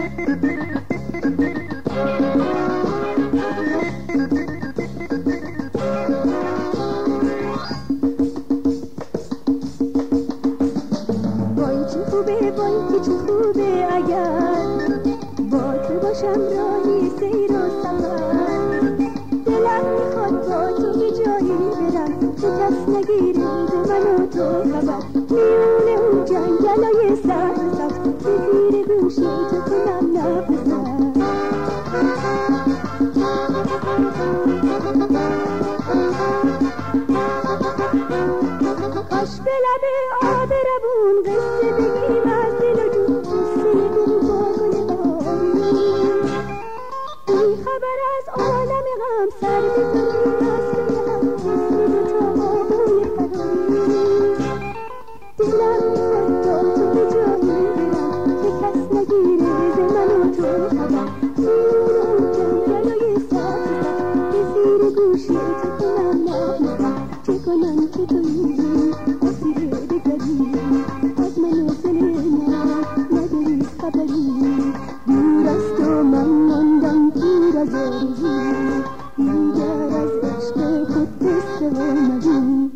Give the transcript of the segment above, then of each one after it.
چه خوبه اگر با تو باشم راهی سیر و سفر. دلم میخواد با تو به جایی برم که کس نگیره ز من و تو خبر. میونه اون جنگلای سبز سبز به زیر گوش تو کنم نفسم. کاش به لب آب روون قصه بگیم از دل و جون، قصه دل با گل بهاری. بی خبر از عالم غم سر بزنیم از روی هم، مثل دوتا آهوی فراری. دلم میخواد با تو به جایی برم که کس نگیره ز من و تو خبر. میونه اون جنگلای سبز سبز به زیر گوش تو کنم نفسم. چه کنم که تویی اسیر دگری از من و دل من نداری خبری. دور از تو من ماندم دور از آرزو، دیگر از عشق خود قصه و مگو.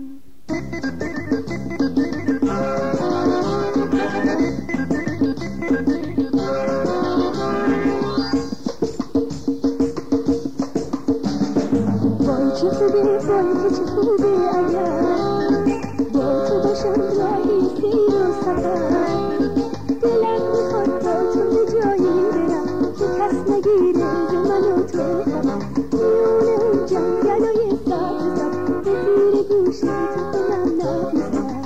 وای چه خوبه وای چه خوبه اگر با تو باشم راهی سیر و سفر. دلم میخواد با تو به جایی برم که کس نگیره ز من و تو خبر. میونه اون جنگلای سبز سبز به زیر گوش تو کنم نفسم.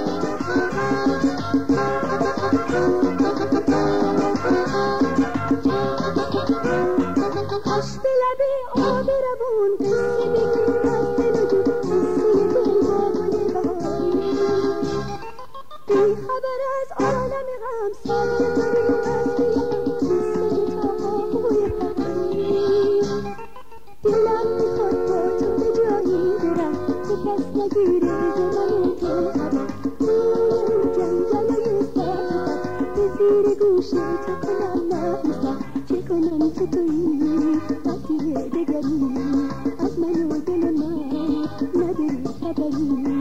کاش به لب آب روون قصه بگیم از دل و جون، قصه دل با گل بهاری. بی خبر از عالم غم سر بزنیم از روی هم، مثل دوتا آهوی فراری. دلم میخواد با تو به جایی برم که کس نگیره ز من و تو خبر. میونه اون جنگلای سبز سبز به زیر گوش تو کنم نفسم. چه کنم که تویی اسیر دگری از من و دل من نداری خبری.